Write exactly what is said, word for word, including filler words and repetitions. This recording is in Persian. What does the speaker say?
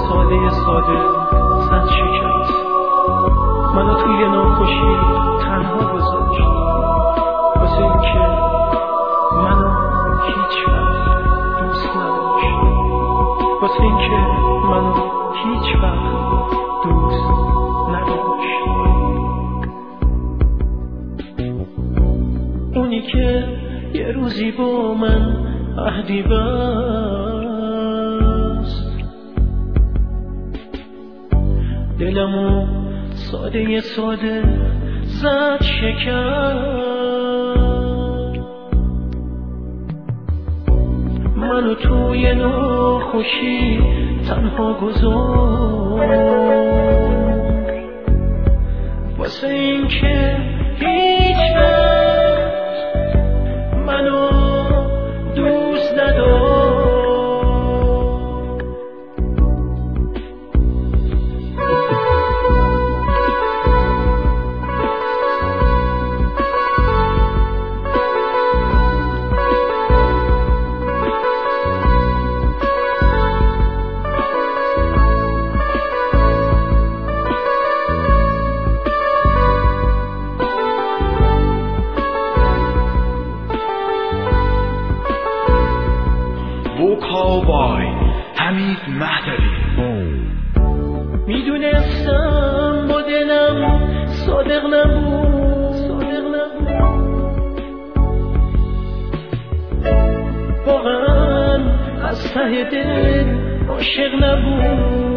ساده ساده زد شکست، منو توی ناخوشی تنها گذاشت، واسه این که منو هیچ وقت دوست نداشت، واسه این که منو هیچ وقت دوست نداشت. اونی که یه روزی با من عهدی بست، دلمو ساده ساده زد شکست، منو توی ناخوشی تنها گذاشت، واسه این که هیچ وقت منو دوست نداشت. وکابای حمید مهدوی. میدونستم با دلم صادق نبود، صادق نبود، واقعا از ته دل عاشق نبود،